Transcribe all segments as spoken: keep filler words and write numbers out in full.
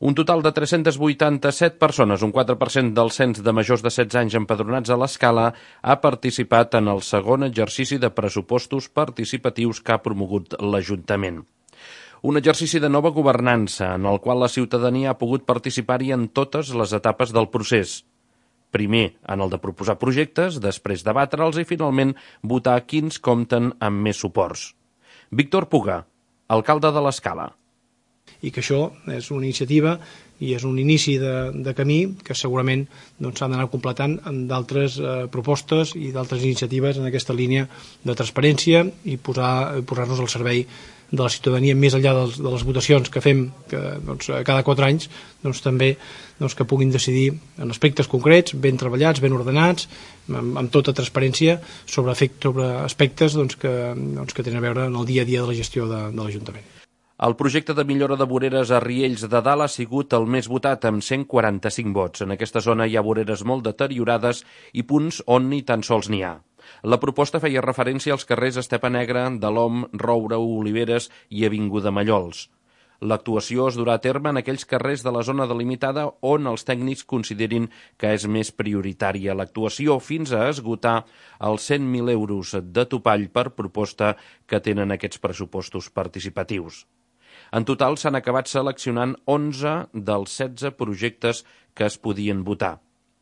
Un total de tres-centes vuitanta-set persones, un quatre per cent del cens de majors de setze anys empadronats a l'Escala, ha participat en el segon exercici de pressupostos participatius que ha promogut l'Ajuntament. Un exercici de nova governança, en el qual la ciutadania ha pogut participar-hi en totes les etapes del procés. Primer, en el de proposar projectes, després debatre'ls i, finalment, votar quins compten amb més suports. Víctor Puga, alcalde de l'Escala. I que això és una iniciativa i és un inici de, de camí que segurament doncs, s'han d'anar completant amb d'altres eh, propostes i d'altres iniciatives en aquesta línia de transparència i posar, posar-nos al servei de la ciutadania més enllà dels, de les votacions que fem que, doncs, cada quatre anys, doncs, també doncs, que puguin decidir en aspectes concrets, ben treballats, ben ordenats, amb, amb tota transparència sobre, efect, sobre aspectes doncs, que, doncs, que tenen a veure en el dia a dia de la gestió de, de l'Ajuntament. El projecte de millora de voreres a Riells de Dalt ha sigut el més votat amb cent quaranta-cinc vots. En aquesta zona hi ha voreres molt deteriorades i punts on ni tan sols n'hi ha. La proposta feia referència als carrers Estepa Negra, de l'Om, Roure, Oliveres i Avinguda Mallols. L'actuació es durà a terme en aquells carrers de la zona delimitada on els tècnics considerin que és més prioritària l'actuació, fins a esgotar els cent mil euros de topall per proposta que tenen aquests pressupostos participatius. En total s'han acabat seleccionant onze dels setze projectes que es podien votar.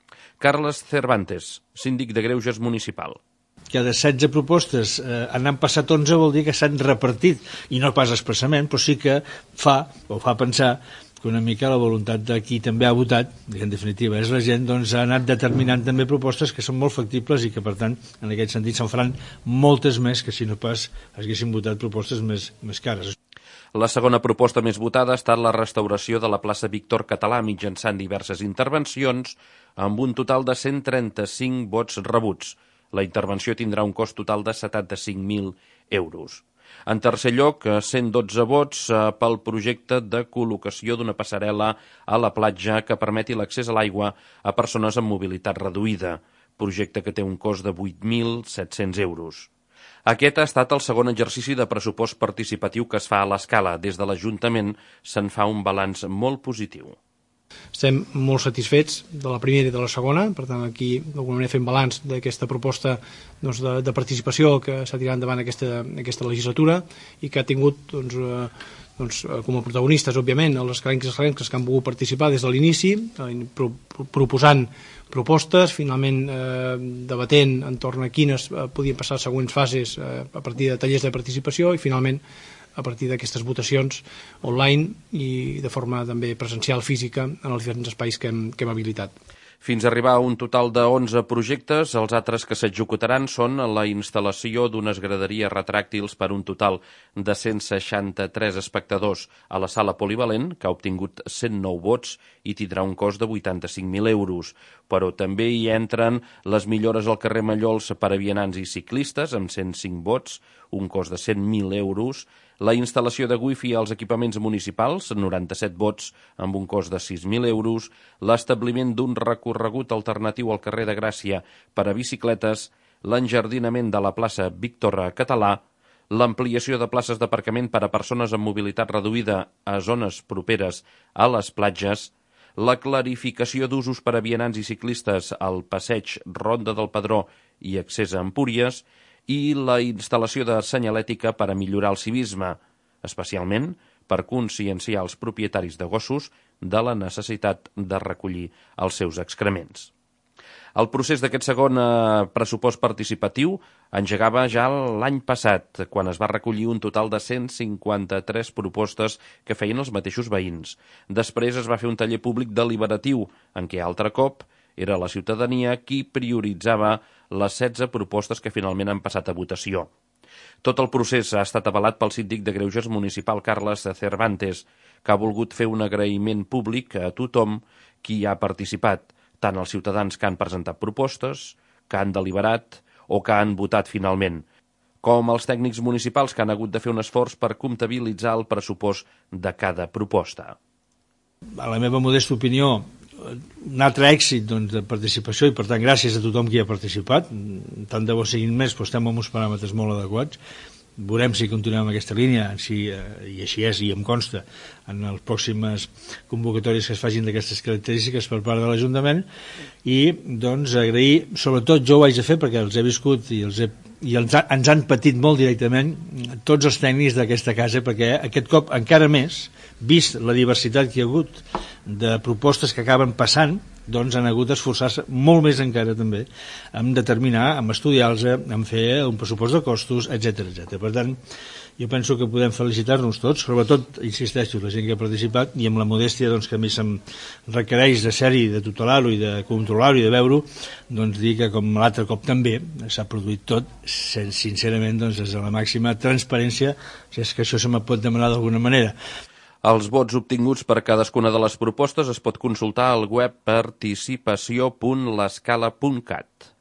Carles Cervantes, síndic de Greuges municipal. Que de setze propostes eh, n'han passat onze vol dir que s'han repartit, i no pas expressament, però sí que fa, o fa pensar que una mica la voluntat de qui també ha votat, que en definitiva és la gent, doncs ha anat determinant també propostes que són molt factibles i que per tant en aquest sentit se'n faran moltes més que si no pas haguessin votat propostes més, més cares. La segona proposta més votada ha estat la restauració de la plaça Víctor Català mitjançant diverses intervencions amb un total de cent trenta-cinc vots rebuts. La intervenció tindrà un cost total de setanta-cinc mil euros. En tercer lloc, cent dotze vots pel projecte de col·locació d'una passarel·la a la platja que permeti l'accés a l'aigua a persones amb mobilitat reduïda, projecte que té un cost de vuit mil set-cents euros. Aquest ha estat el segon exercici de pressupost participatiu que es fa a l'Escala. Des de l'Ajuntament se'n fa un balanç molt positiu. Estem molt satisfets de la primera i de la segona, per tant aquí d'alguna manera fem balanç d'aquesta proposta doncs, de, de participació que s'ha tirat endavant aquesta, aquesta legislatura i que ha tingut doncs, eh, doncs, com a protagonistes, òbviament, els escalencs i escalenques que han volgut participar des de l'inici, eh, pro, pro, proposant propostes, finalment eh, debatent entorn a quines eh, podien passar següents fases eh, a partir de tallers de participació i finalment a partir d'aquestes votacions online i de forma també presencial física en els diferents espais que hem, que hem habilitat. Fins a arribar a un total de onze projectes, els altres que s'executaran són la instal·lació d'unes graderies retràctils per un total de cent seixanta-tres espectadors a la sala polivalent, que ha obtingut cent nou vots i tindrà un cost de vuitanta-cinc mil euros. Però també hi entren les millores al carrer Mallols per a vianants i ciclistes, amb cent cinc vots, un cost de cent mil euros, la instal·lació de wifi als equipaments municipals, noranta-set vots, amb un cost de sis mil euros, l'establiment d'un recorregut alternatiu al carrer de Gràcia per a bicicletes, l'enjardinament de la plaça Víctor Català, l'ampliació de places d'aparcament per a persones amb mobilitat reduïda a zones properes a les platges, la clarificació d'usos per a vianants i ciclistes al passeig Ronda del Pedró i accés a Empúries, i la instal·lació de senyalètica per a millorar el civisme, especialment per conscienciar els propietaris de gossos de la necessitat de recollir els seus excrements. El procés d'aquest segon eh, pressupost participatiu engegava ja l'any passat, quan es va recollir un total de cent cinquanta-tres propostes que feien els mateixos veïns. Després es va fer un taller públic deliberatiu, en què altre cop era la ciutadania qui prioritzava les setze propostes que finalment han passat a votació. Tot el procés ha estat avalat pel síndic de Greuges municipal Carles Cervantes, que ha volgut fer un agraïment públic a tothom qui ha participat, tant els ciutadans que han presentat propostes, que han deliberat o que han votat finalment, com els tècnics municipals que han hagut de fer un esforç per comptabilitzar el pressupost de cada proposta. A la meva modesta opinió, un altre èxit doncs, de participació i per tant gràcies a tothom qui ha participat, tant de bo siguin més, però estem amb uns paràmetres molt adequats. veurem si continuem amb aquesta línia, si, eh, i així és, i em consta, en les pròximes convocatòries que es facin d'aquestes característiques per part de l'Ajuntament, i doncs agrair, sobretot jo ho haig de fer perquè els he viscut i, els he, i els ha, ens han patit molt directament tots els tècnics d'aquesta casa, perquè aquest cop encara més, vist la diversitat que hi ha hagut de propostes que acaben passant, doncs han hagut d'esforçar-se molt més encara també en determinar, en estudiar-los, en fer un pressupost de costos, etcètera, etcètera. Per tant, jo penso que podem felicitar-nos tots, sobretot, insisteixo, la gent que ha participat, i amb la modèstia doncs, que a mi se'm requereix de ser-hi, de tutelar-ho i de controlar-ho i de veure-ho, doncs dir que com l'altre cop també s'ha produït tot, sincerament, doncs, des de la màxima transparència, si és que això se me pot demanar d'alguna manera. Els vots obtinguts per cadascuna de les propostes es pot consultar al web participació punt l'escala punt cat.